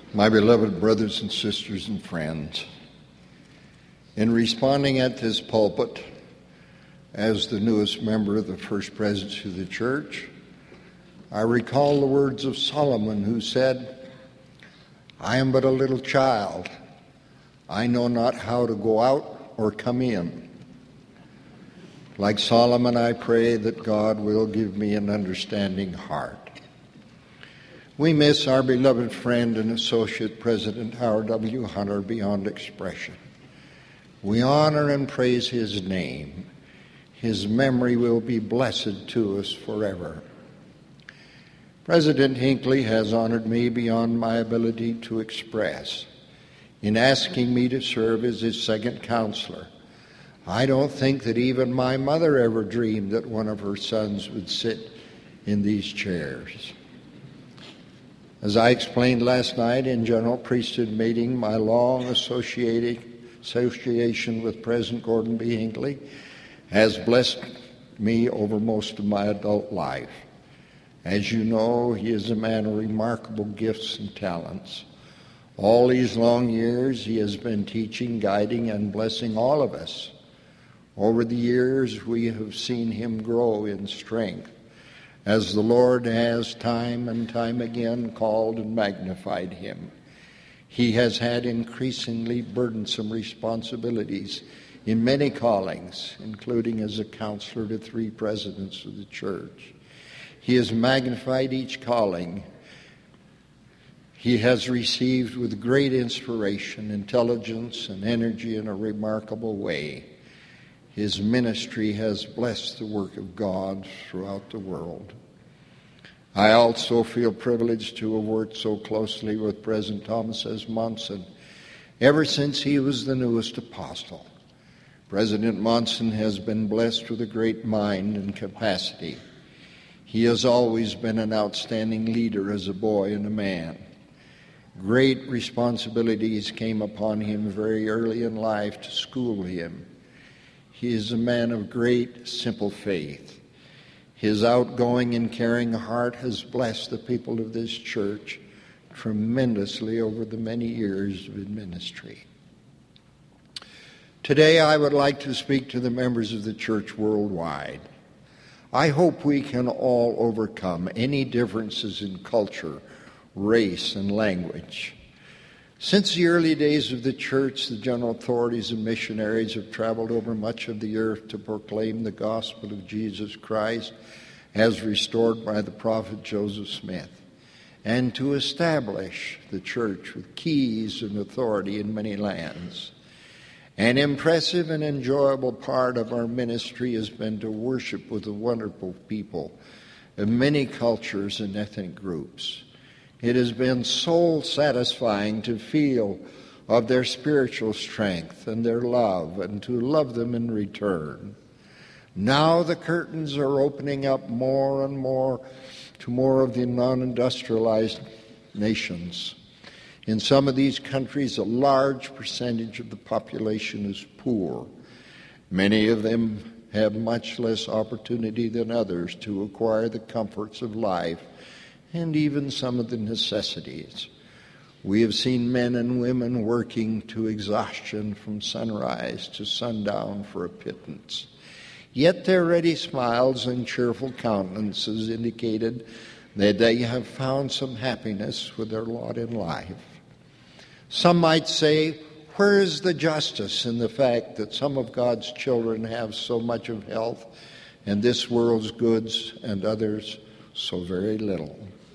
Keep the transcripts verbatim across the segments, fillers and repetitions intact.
My beloved brothers and sisters and friends, in responding at this pulpit as the newest member of the First Presidency of the Church, I recall the words of Solomon, who said, "I am but a little child. I know not how to go out or come in." Like Solomon, I pray that God will give me an understanding heart. We miss our beloved friend and associate, President Howard W. Hunter, beyond expression. We honor and praise his name. His memory will be blessed to us forever. President Hinckley has honored me beyond my ability to express in asking me to serve as his second counselor. I don't think that even my mother ever dreamed that one of her sons would sit in these chairs. As I explained last night in General Priesthood meeting, my long associated association with President Gordon B. Hinckley has blessed me over most of my adult life. As you know, he is a man of remarkable gifts and talents. All these long years, he has been teaching, guiding, and blessing all of us. Over the years, we have seen him grow in strength, as the Lord has time and time again called and magnified him. He has had increasingly burdensome responsibilities in many callings, including as a counselor to three presidents of the church. He has magnified each calling. He has received with great inspiration, intelligence, and energy in a remarkable way. His ministry has blessed the work of God throughout the world. I also feel privileged to have worked so closely with President Thomas S. Monson ever since he was the newest apostle. President Monson has been blessed with a great mind and capacity. He has always been an outstanding leader as a boy and a man. Great responsibilities came upon him very early in life to school him. He is a man of great, simple faith. His outgoing and caring heart has blessed the people of this church tremendously over the many years of ministry. Today, I would like to speak to the members of the church worldwide. I hope we can all overcome any differences in culture, race, and language. Since the early days of the church, the general authorities and missionaries have traveled over much of the earth to proclaim the gospel of Jesus Christ as restored by the prophet Joseph Smith, and to establish the church with keys and authority in many lands. An impressive and enjoyable part of our ministry has been to worship with the wonderful people of many cultures and ethnic groups. It has been soul satisfying to feel of their spiritual strength and their love, and to love them in return. Now the curtains are opening up more and more to more of the non-industrialized nations. In some of these countries, a large percentage of the population is poor. Many of them have much less opportunity than others to acquire the comforts of life and even some of the necessities. We have seen men and women working to exhaustion from sunrise to sundown for a pittance. Yet their ready smiles and cheerful countenances indicated that they have found some happiness with their lot in life. Some might say, where is the justice in the fact that some of God's children have so much of health and this world's goods, and others so very little?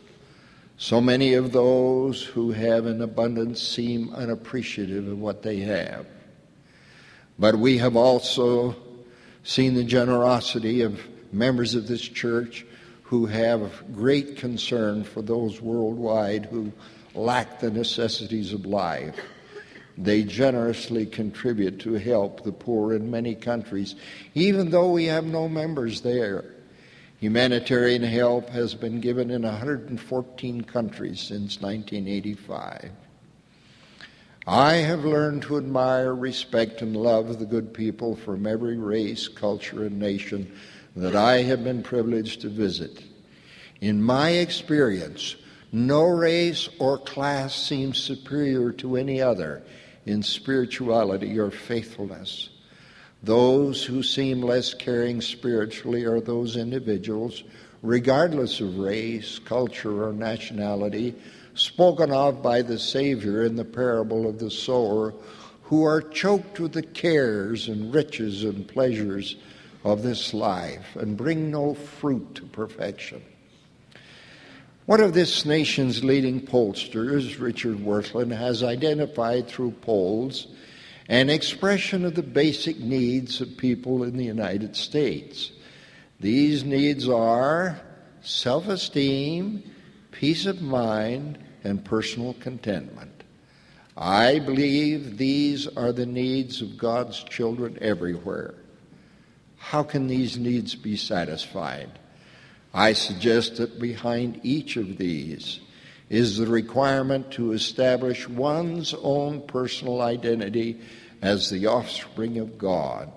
So many of those who have an abundance seem unappreciative of what they have. But we have also seen the generosity of members of this church who have great concern for those worldwide who lack the necessities of life. They generously contribute to help the poor in many countries, even though we have no members there. Humanitarian help has been given in one hundred fourteen countries since nineteen eighty-five. I have learned to admire, respect, and love the good people from every race, culture, and nation that I have been privileged to visit. In my experience, No race or class seems superior to any other in spirituality or faithfulness. Those who seem less caring spiritually are those individuals, regardless of race, culture, or nationality, spoken of by the Savior in the parable of the sower, who are choked with the cares and riches and pleasures of this life and bring no fruit to perfection. One of this nation's leading pollsters, Richard Wirthlin, has identified through polls an expression of the basic needs of people in the United States. These needs are self-esteem, peace of mind, and personal contentment. I believe these are the needs of God's children everywhere. How can these needs be satisfied? I suggest that behind each of these is the requirement to establish one's own personal identity as the offspring of God.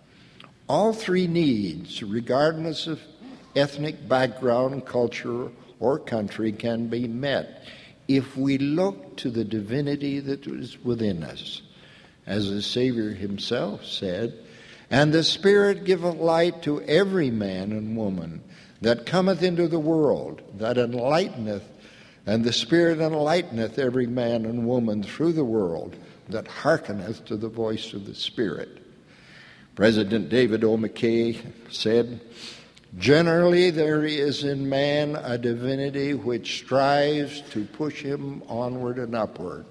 All three needs, regardless of ethnic background, culture, or country, can be met if we look to the divinity that is within us. As the Savior himself said, "And the Spirit giveth light to every man and woman that cometh into the world, that enlighteneth, and the Spirit enlighteneth every man and woman through the world, that hearkeneth to the voice of the Spirit." President David O. McKay said, "Generally there is in man a divinity which strives to push him onward and upward.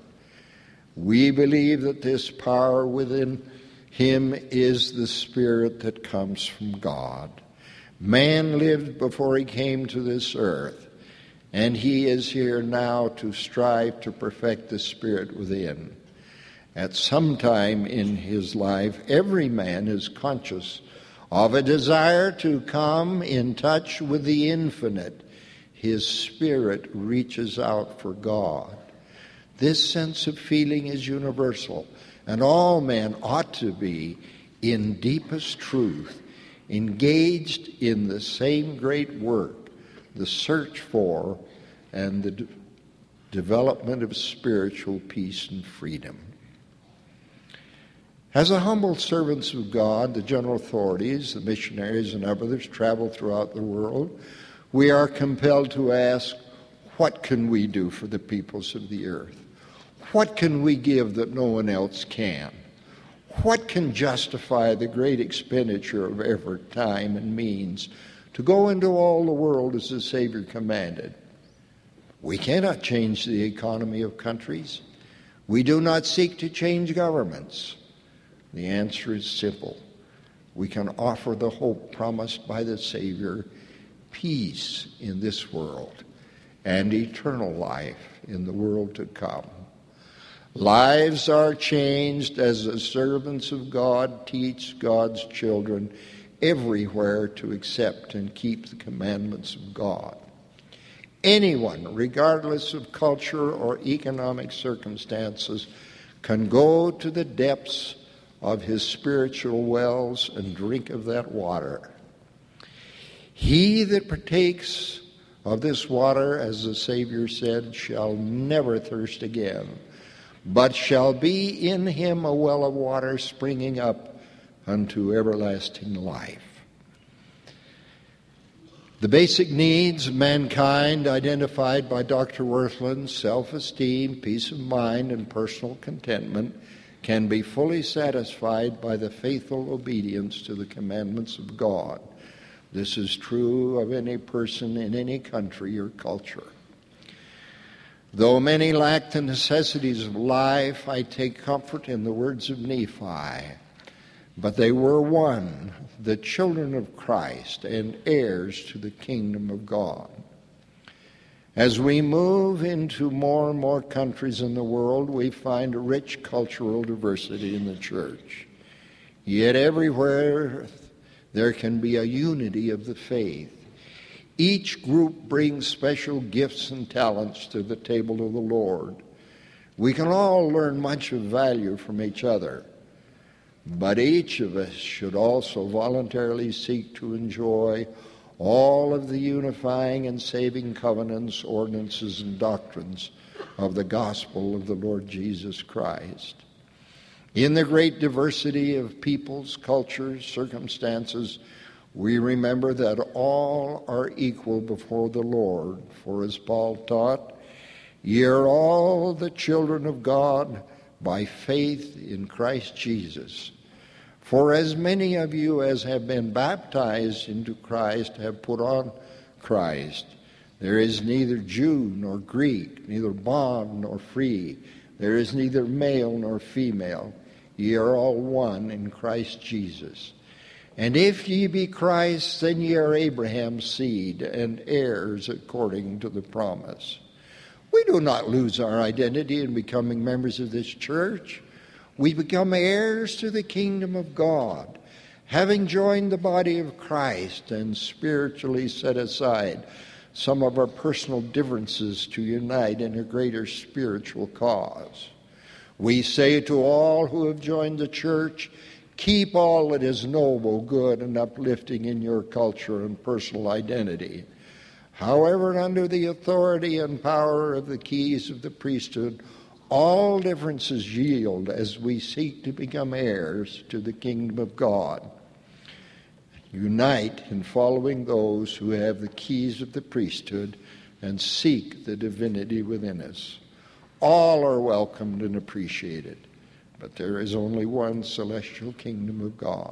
We believe that this power within him is the Spirit that comes from God. Man lived before he came to this earth, and he is here now to strive to perfect the Spirit within. At some time in his life, every man is conscious of a desire to come in touch with the infinite. His spirit reaches out for God. This sense of feeling is universal, and all men ought to be, in deepest truth, engaged in the same great work, the search for and the de- development of spiritual peace and freedom. As the humble servants of God, the general authorities, the missionaries, and others travel throughout the world, we are compelled to ask, what can we do for the peoples of the earth? What can we give that no one else can? What can justify the great expenditure of effort, time, and means to go into all the world as the Savior commanded? We cannot change the economy of countries. We do not seek to change governments. The answer is simple. We can offer the hope promised by the Savior, peace in this world and eternal life in the world to come. Lives are changed as the servants of God teach God's children everywhere to accept and keep the commandments of God. Anyone, regardless of culture or economic circumstances, can go to the depths of his spiritual wells and drink of that water. He that partakes of this water, as the Savior said, shall never thirst again, but shall be in him a well of water springing up unto everlasting life. The basic needs of mankind identified by Doctor Wirthlin, self-esteem, peace of mind, and personal contentment, can be fully satisfied by the faithful obedience to the commandments of God. This is true of any person in any country or culture. Though many lack the necessities of life, I take comfort in the words of Nephi. But they were one, the children of Christ and heirs to the kingdom of God. As we move into more and more countries in the world, we find a rich cultural diversity in the church. Yet everywhere there can be a unity of the faith. Each group brings special gifts and talents to the table of the Lord. We can all learn much of value from each other, but each of us should also voluntarily seek to enjoy all of the unifying and saving covenants, ordinances, and doctrines of the gospel of the Lord Jesus Christ. In the great diversity of peoples, cultures, circumstances, we remember that all are equal before the Lord. For as Paul taught, ye are all the children of God by faith in Christ Jesus. For as many of you as have been baptized into Christ have put on Christ. There is neither Jew nor Greek, neither bond nor free. There is neither male nor female. Ye are all one in Christ Jesus. And if ye be Christ, then ye are Abraham's seed and heirs according to the promise. We do not lose our identity in becoming members of this church. We become heirs to the kingdom of God, having joined the body of Christ and spiritually set aside some of our personal differences to unite in a greater spiritual cause. We say to all who have joined the church, keep all that is noble, good, and uplifting in your culture and personal identity. However, under the authority and power of the keys of the priesthood, all differences yield as we seek to become heirs to the kingdom of God. Unite in following those who have the keys of the priesthood and seek the divinity within us. All are welcomed and appreciated, but there is only one celestial kingdom of God.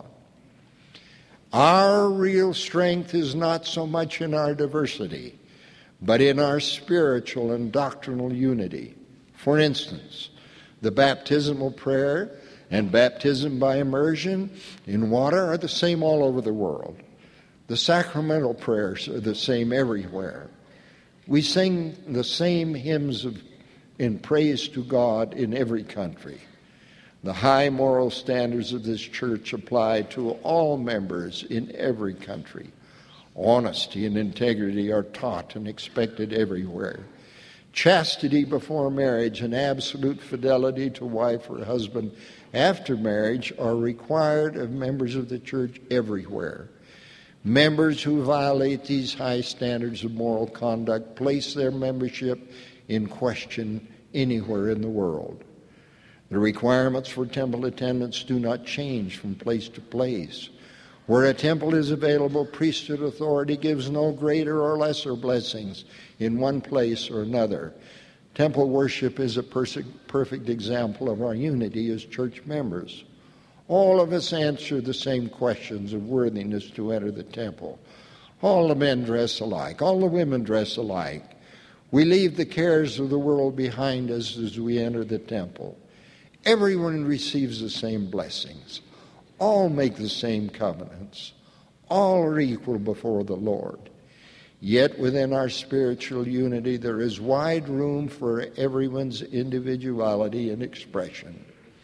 Our real strength is not so much in our diversity, but in our spiritual and doctrinal unity. For instance, the baptismal prayer and baptism by immersion in water are the same all over the world. The sacramental prayers are the same everywhere. We sing the same hymns of, in praise to God in every country. The high moral standards of this church apply to all members in every country. Honesty and integrity are taught and expected everywhere. Chastity before marriage and absolute fidelity to wife or husband after marriage are required of members of the church everywhere. Members who violate these high standards of moral conduct place their membership in question anywhere in the world. The requirements for temple attendance do not change from place to place. Where a temple is available, priesthood authority gives no greater or lesser blessings in one place or another. Temple worship is a perfect example of our unity as church members. All of us answer the same questions of worthiness to enter the temple. All the men dress alike. All the women dress alike. We leave the cares of the world behind us as we enter the temple. Everyone receives the same blessings. All make the same covenants. All are equal before the Lord. Yet within our spiritual unity there is wide room for everyone's individuality and expression.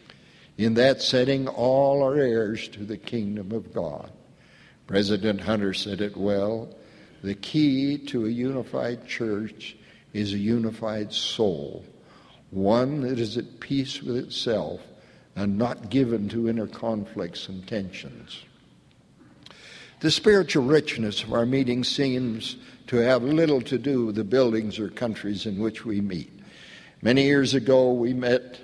In that setting, all are heirs to the kingdom of God. President Hunter said it well. The key to a unified church is a unified soul, one that is at peace with itself and not given to inner conflicts and tensions. The spiritual richness of our meeting seems to have little to do with the buildings or countries in which we meet. Many years ago, we met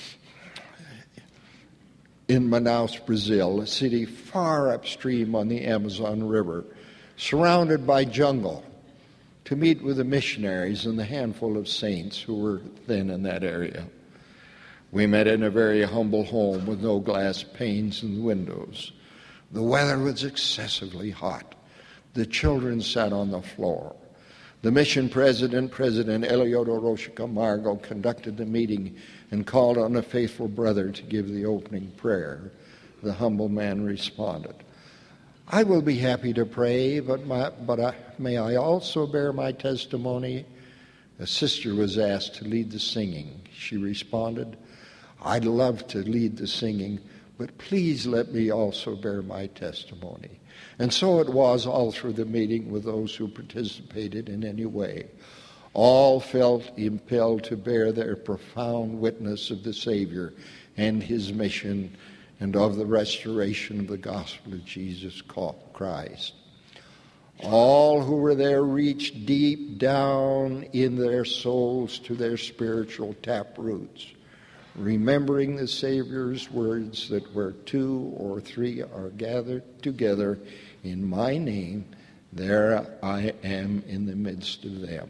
in Manaus, Brazil, a city far upstream on the Amazon River, surrounded by jungle, to meet with the missionaries and the handful of saints who were then in that area. We met in a very humble home with no glass panes in the windows. The weather was excessively hot. The children sat on the floor. The mission president, President Eliodo Rocha Camargo, conducted the meeting and called on a faithful brother to give the opening prayer. The humble man responded, "I will be happy to pray, but, my, but I, may I also bear my testimony?" A sister was asked to lead the singing. She responded, "I'd love to lead the singing, but please let me also bear my testimony." And so it was all through the meeting with those who participated in any way. All felt impelled to bear their profound witness of the Savior and his mission and of the restoration of the gospel of Jesus Christ. All who were there reached deep down in their souls to their spiritual tap roots, remembering the Savior's words that where two or three are gathered together in my name, there I am in the midst of them.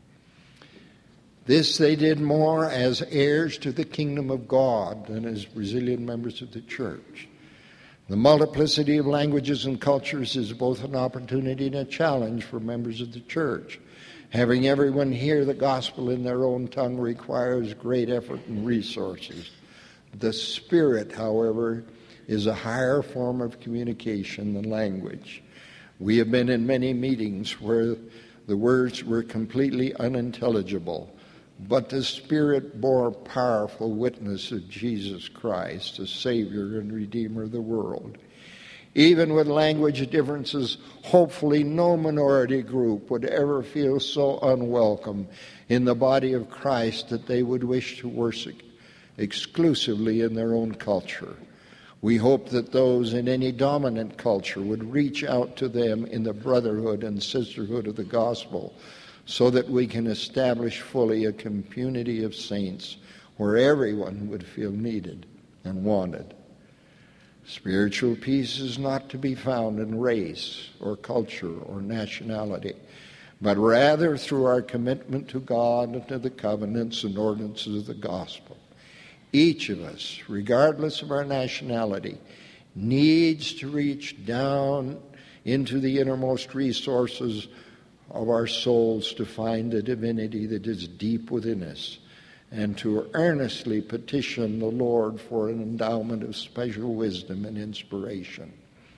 This they did more as heirs to the kingdom of God than as Brazilian members of the church. The multiplicity of languages and cultures is both an opportunity and a challenge for members of the church. Having everyone hear the gospel in their own tongue requires great effort and resources. The Spirit, however, is a higher form of communication than language. We have been in many meetings where the words were completely unintelligible, but the Spirit bore powerful witness of Jesus Christ, the Savior and Redeemer of the world. Even with language differences, hopefully no minority group would ever feel so unwelcome in the body of Christ that they would wish to worship exclusively in their own culture. We hope that those in any dominant culture would reach out to them in the brotherhood and sisterhood of the gospel, so that we can establish fully a community of saints where everyone would feel needed and wanted. Spiritual peace is not to be found in race or culture or nationality, but rather through our commitment to God and to the covenants and ordinances of the gospel. Each of us, regardless of our nationality, needs to reach down into the innermost resources of our souls to find the divinity that is deep within us, and to earnestly petition the Lord for an endowment of special wisdom and inspiration.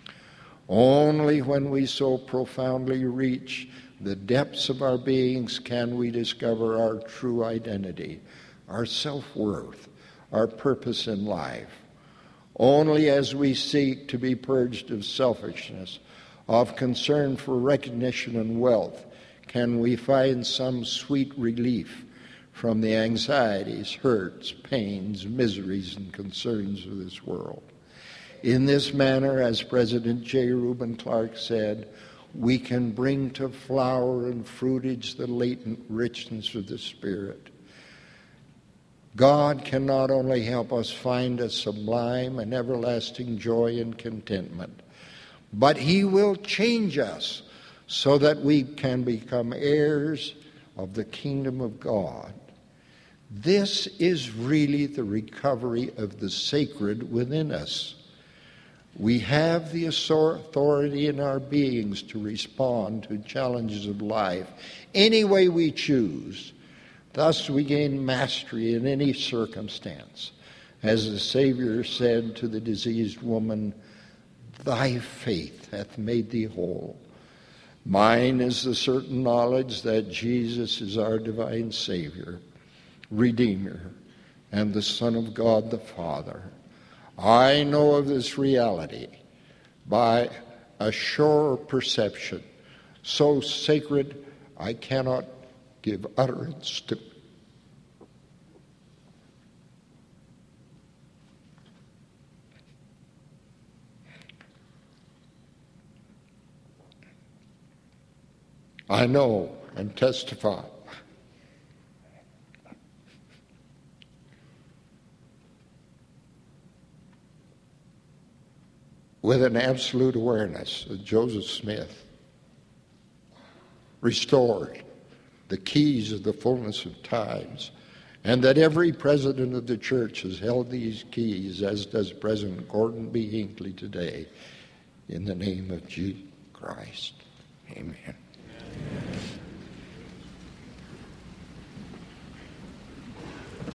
Only when we so profoundly reach the depths of our beings can we discover our true identity, our self-worth, our purpose in life. Only as we seek to be purged of selfishness, of concern for recognition and wealth, can we find some sweet relief from the anxieties, hurts, pains, miseries, and concerns of this world. In this manner, as President J. Reuben Clark said, we can bring to flower and fruitage the latent richness of the Spirit. God can not only help us find a sublime and everlasting joy and contentment, but He will change us so that we can become heirs of the kingdom of God. This is really the recovery of the sacred within us. We have the authority in our beings to respond to challenges of life any way we choose. Thus we gain mastery in any circumstance. As the Savior said to the diseased woman, "Thy faith hath made thee whole." Mine is the certain knowledge that Jesus is our divine Savior, Redeemer, and the Son of God the Father. I know of this reality by a sure perception, so sacred I cannot give utterance to. I know and testify with an absolute awareness that Joseph Smith restored the keys of the fullness of times, and that every president of the church has held these keys, as does President Gordon B. Hinckley today, in the name of Jesus Christ. Amen.